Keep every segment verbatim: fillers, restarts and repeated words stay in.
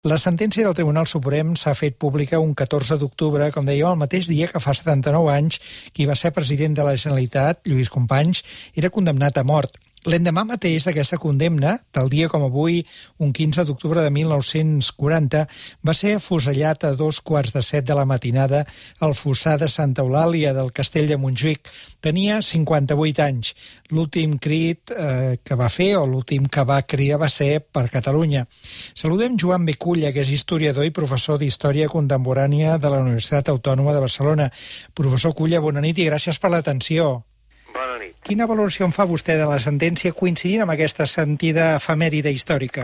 La sentència del Tribunal Suprem s'ha fet pública un catorze d'octubre, com dèiem, el mateix dia que fa setanta-nou anys qui va ser president de la Generalitat, Lluís Companys, era condemnat a mort. L'endemà mateix d'aquesta condemna, tal dia com avui, un quinze d'octubre de mil nou-cents quaranta, va ser afusellat a dos quarts de set de la matinada al fossar de Santa Eulàlia del Castell de Montjuïc. Tenia cinquanta-vuit anys. L'últim crit eh, que va fer, o l'últim que va cridar, va ser per Catalunya. Saludem Joan Beculla, que és historiador i professor d'Història Contemporània de la Universitat Autònoma de Barcelona. Professor Culla, bona nit i gràcies per l'atenció. Bona nit. Quina valoració en fa vostè de la sentència coincidint amb aquesta sentida efemèride històrica?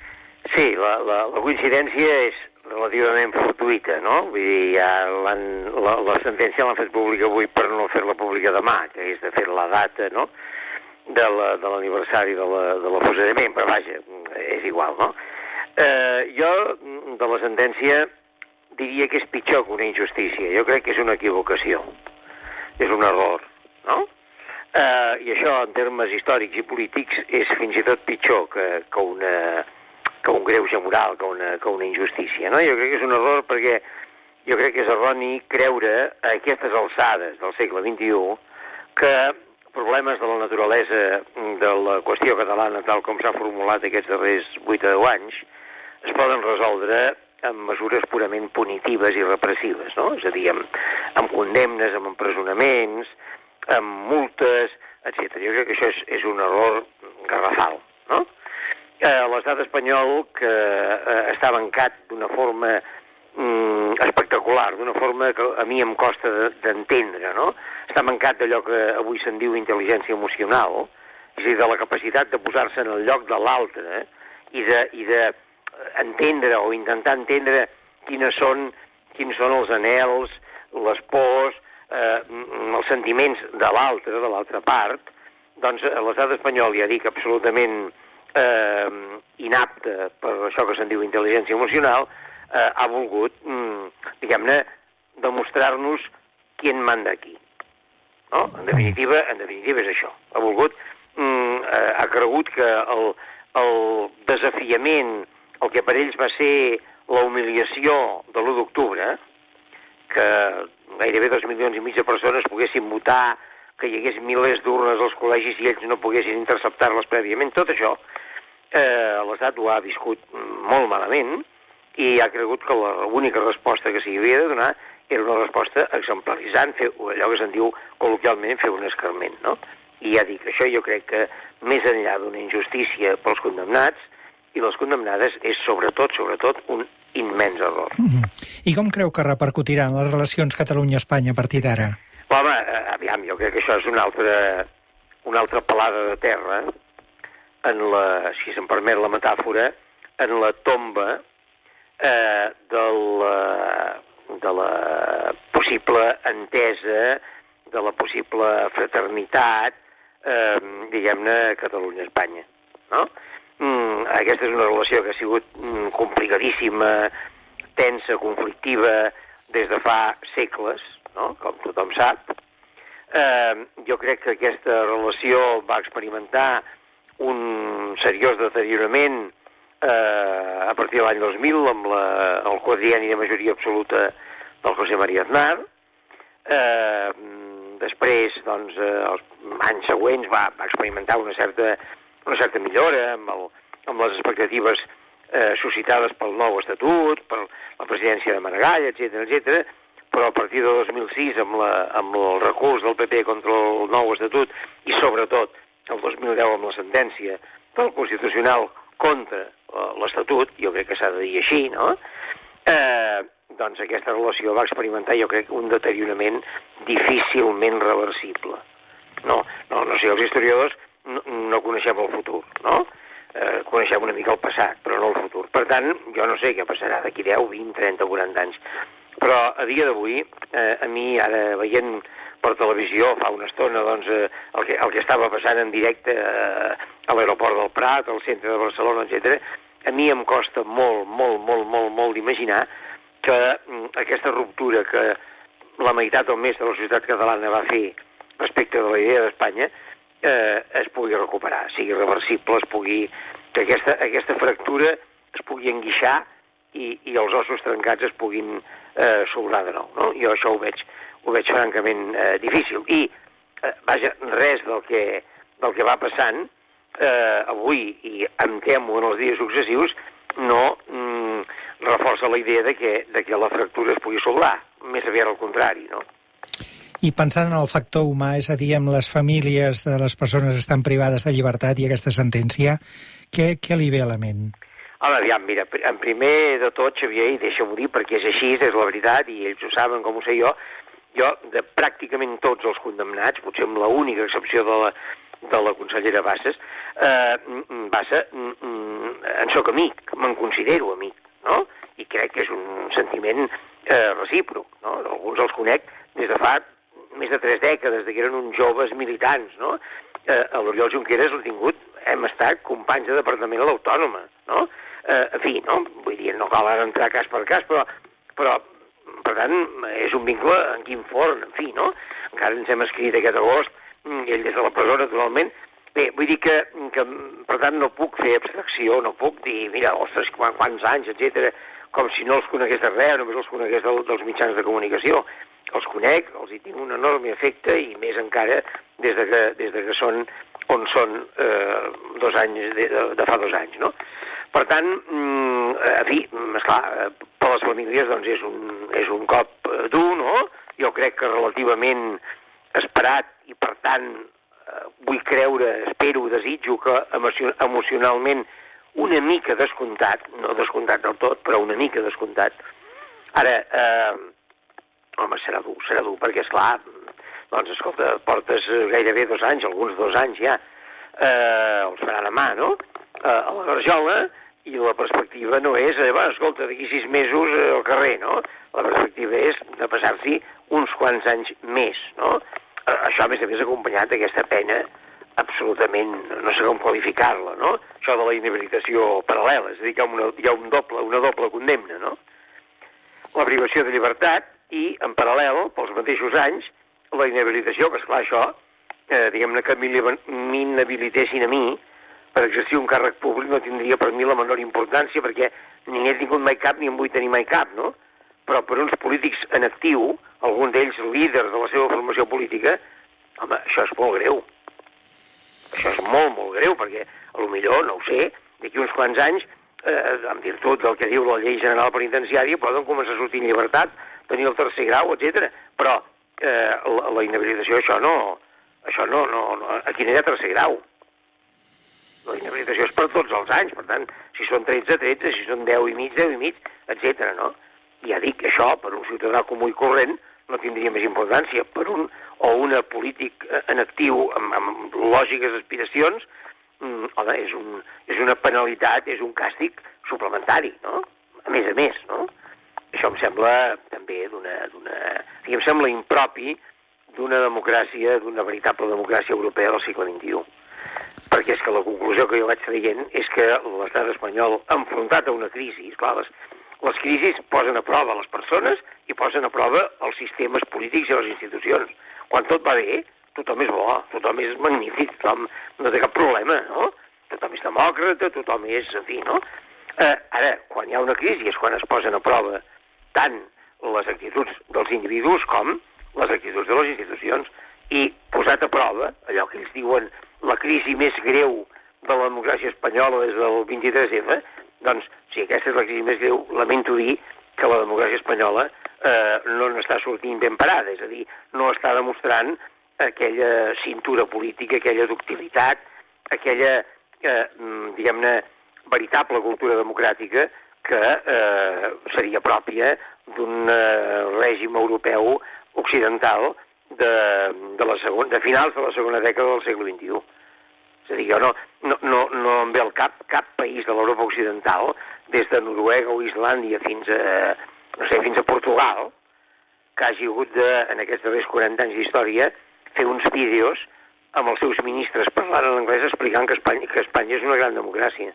Sí, la, la, la coincidència és relativament fortuïta, no? Vull dir, ja la, la sentència l'han fet pública avui per no fer-la pública demà, que és de fer la data, no?, de l'aniversari de l'afusellament, però vaja, és igual, no? Eh, jo, de la sentència, diria que és pitjor que una injustícia. Jo crec que és una equivocació. És un error, no? Uh, I això, en termes històrics i polítics, és fins i tot pitjor que, que, una, que un greuge moral, que una, que una injustícia, no? Jo crec que és un error perquè jo crec que és erroni creure a aquestes alçades del segle vint-i-u que problemes de la naturalesa de la qüestió catalana, tal com s'ha formulat aquests darrers vuit o deu anys, es poden resoldre amb mesures purament punitives i repressives, no? És a dir, amb, amb condemnes, amb empresonaments, amb multes, etcètera. Jo crec que això és, és un error garrafal, no? Eh, L'estat espanyol, que eh, està bancat d'una forma mm, espectacular, d'una forma que a mi em costa d'entendre, no? Està mancat d'allò que avui se'n diu intel·ligència emocional, és a dir, de la capacitat de posar-se en el lloc de l'altre i de, i de entendre o intentar entendre quines són, quins són els anhels, les pors, eh, els sentiments de l'altre, de l'altra part. Doncs l'estat espanyol, ja dic, absolutament eh, inapte per això que se'n diu intel·ligència emocional, eh, ha volgut, mm, diguem-ne, demostrar-nos qui en manda aquí. No? En definitiva, en definitiva és això. Ha volgut, mm, eh, ha cregut que el, el desafiament, el que per ells va ser la humiliació de l'u d'octubre, que gairebé dos milions i mig de persones poguessin votar, que hi hagués milers d'urnes als col·legis i ells no poguessin interceptar-les prèviament, tot això, eh, l'Estat ho ha viscut molt malament i ha cregut que l'única resposta que s'hi havia de donar era una resposta exemplaritzant, fer allò que se'n diu col·loquialment fer un escarment, no? I ja dic, això jo crec que més enllà d'una injustícia pels condemnats i les condemnades és sobretot, sobretot, un immens error. Mm-hmm. I com creu que repercutiran les relacions Catalunya-Espanya a partir d'ara? Home, aviam, jo crec que això és una altra, una altra pelada de terra en la, si se'm permet la metàfora, en la tomba eh, de, la, de la possible entesa, de la possible fraternitat, eh, diguem-ne, Catalunya-Espanya, no? Mm, aquesta és una relació que ha sigut mm, complicadíssima, tensa, conflictiva, des de fa segles, no? Com tothom sap. Eh, jo crec que aquesta relació va experimentar un seriós deteriorament eh, a partir de l'any dos mil amb la, el quadrienni de majoria absoluta del José María Aznar. Eh, després, doncs, eh, els anys següents va, va experimentar una certa una certa millora amb, el, amb les expectatives eh, suscitades pel nou estatut, per la presidència de Maragall, etcètera, etcètera, però a partir de dos mil sis, amb, la, amb el recurs del P P contra el nou estatut i sobretot el dos mil deu amb la sentència del Constitucional contra eh, l'estatut, jo crec que s'ha de dir així, no? Eh, doncs aquesta relació va experimentar, jo crec, un deteriorament difícilment reversible. No, no, no sé, els historiadors No, no coneixem el futur, no? Eh, coneixem una mica el passat, però no el futur. Per tant, jo no sé què passarà d'aquí deu, vint, trenta, quaranta anys. Però a dia d'avui, eh, a mi, ara veient per televisió fa una estona, doncs, eh, el, que, el que estava passant en directe eh, a l'aeroport del Prat, al centre de Barcelona, etcètera, a mi em costa molt, molt, molt, molt, molt d'imaginar que mm, aquesta ruptura que la meitat o més de la societat catalana va fer respecte de la idea d'Espanya Eh, es pugui recuperar, sigui reversible, es pugui, que aquesta, aquesta fractura es pugui enguixar i, i els ossos trencats es puguin eh, soldar de nou, no? Jo això ho veig, ho veig francament eh, difícil. I, eh, vaja, res del que, del que va passant eh, avui, i em temo en els dies successius, no mm, reforça la idea de que, de que la fractura es pugui soldar, més aviat al contrari, no? I pensant en el factor humà, és a dir, amb les famílies de les persones que estan privades de llibertat i aquesta sentència, què, què li ve a la ment? Home, aviam, mira, en primer de tot, Xavier, i deixa-m'ho dir perquè és així, és la veritat, i ells ho saben com ho sé jo, jo, de pràcticament tots els condemnats, potser amb l'única excepció de la, de la consellera Bassas, eh, Bassa, en soc amic, me'n considero amic, no? I crec que és un sentiment eh, recíproc, no? Alguns els conec des de fa més de tres dècades, que eren uns joves militants, no? Eh, a l'Oriol Junqueras l'he tingut, hem estat companys de departament a l'Autònoma, no? Eh, en fi, no? Vull dir, no cal ara entrar cas per cas, però, però, per tant, és un vincle en quin forn, en fi, no? Encara ens hem escrit aquest agost, ell des de la presó, naturalment. Bé, vull dir que, que per tant, no puc fer abstracció, no puc dir, mira, ostres, quants anys, etcètera, com si no els conegués de res, només els conegués del, dels mitjans de comunicació. Els conec, els hi tinc un enorme efecte, i més encara des de que, des de que són on són eh, dos anys, de, de, de fa dos anys, no? Per tant, mm, en fi, esclar, per les famílies doncs és un, és un cop dur, no? Jo crec que relativament esperat, i per tant eh, vull creure, espero, desitjo que emocionalment una mica descomptat, no descomptat del tot, però una mica descomptat. Ara, eh, home, serà dur, serà dur, perquè, esclar, doncs, escolta, portes gairebé dos anys, alguns dos anys ja, eh, els farà demà, no?, eh, a la Garjola, i la perspectiva no és, eh, bueno, escolta, d'aquí sis mesos eh, al carrer, no? La perspectiva és de passar-s'hi uns quants anys més, no? Eh, això, a més a més, acompanyat d'aquesta pena absolutament, no sé com qualificar-la, no? Això de la inhabilitació paral·lela, és a dir, que hi ha una, hi ha un doble, una doble condemna, no? La privació de llibertat, i, en paral·lel, pels mateixos anys, la inhabilitació, que esclar, això, eh, diguem-ne que m'inhabilitessin a mi per exercir un càrrec públic no tindria per mi la menor importància, perquè ni he tingut mai cap ni en vull tenir mai cap, no? Però per uns polítics en actiu, alguns d'ells líders de la seva formació política, home, això és molt greu. Això és molt, molt greu, perquè a lo millor, no ho sé, d'aquí uns quants anys, eh, en virtut del que diu la llei general penitenciària, poden començar a sortir en llibertat, tenir el tercer grau, etcètera. Però eh, la, la inhabilitació, això no, això no, no, no, aquí no hi ha tercer grau. La inhabilitació és per tots els anys, per tant, si són tretze, tretze, si són deu i mig, deu i mig, etcètera, no? I ja dic que això, per un ciutadà comú i corrent, no tindria més importància. Per un o una polític en actiu, amb, amb lògiques aspiracions, mm, home, és, un, és una penalitat, és un càstig suplementari, no? A més a més, no? Això em sembla també d'una... em sembla impropi d'una democràcia, d'una veritable democràcia europea del segle vint-i-u. Perquè és que la conclusió que jo vaig traient és que l'estat espanyol, enfrontat a una crisi, esclar, les, les crisis posen a prova les persones i posen a prova els sistemes polítics i les institucions. Quan tot va bé, tothom és bo, tothom és magnífic, tothom no té cap problema, no? Tothom és demòcrata, tothom és, en fi, no? Eh, ara, quan hi ha una crisi és quan es posen a prova tant les actituds dels individus com les actituds de les institucions. I posat a prova, allò que ells diuen la crisi més greu de la democràcia espanyola des del vint-i-tres efa, doncs, si aquesta és la crisi més greu, lamento dir que la democràcia espanyola eh, no n'està sortint ben parada, és a dir, no està demostrant aquella cintura política, aquella ductilitat, aquella, eh, diguem-ne, veritable cultura democràtica que eh, seria pròpia d'un eh, règim europeu occidental de, de, la segon, de finals de la segona dècada del segle vint-i-u. És a dir, jo no, no, no, no em ve al cap cap país de l'Europa occidental, des de Noruega o Islàndia fins a, no sé, fins a Portugal, que hagi hagut de, en aquests darrers quaranta anys d'història, fer uns vídeos amb els seus ministres parlant en anglès explicant que Espanya, que Espanya és una gran democràcia.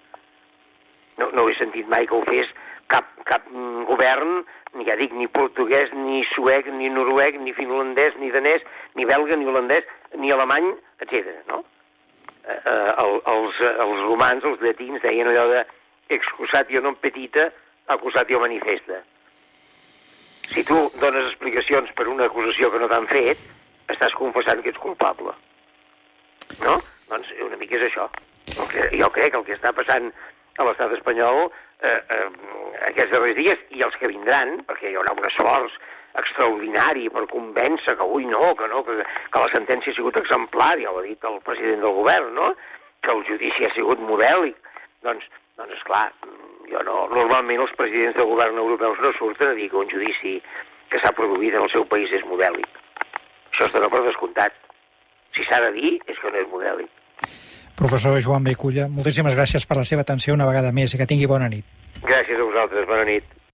No, no he sentit mai que ho fes cap, cap govern, ni ja dic, ni portuguès, ni suec, ni noruec, ni finlandès, ni danès, ni belga, ni holandès, ni alemany, etcètera, no? Eh, el, els, els romans, els llatins, deien allò de excusatio non petita, acusat i el manifesta. Si tu dones explicacions per una acusació que no t'han fet, estàs confessant que ets culpable. No? Doncs una mica és això. Jo crec que el que està passant a l'estat espanyol eh, eh, aquests darrers dies i els que vindran, perquè hi haurà un esforç extraordinari per convèncer que ui no, que no, que, que la sentència ha sigut exemplar, ja ho ha dit el president del govern, no? Que el judici ha sigut modèlic. Doncs, doncs esclar, jo no, normalment els presidents del govern europeus no surten a dir que un judici que s'ha produït en el seu país és modèlic. Això es dona per descomptat. Si s'ha de dir, és que no és modèlic. Professor Joan Beculla, moltíssimes gràcies per la seva atenció una vegada més i que tingui bona nit. Gràcies a vosaltres, bona nit.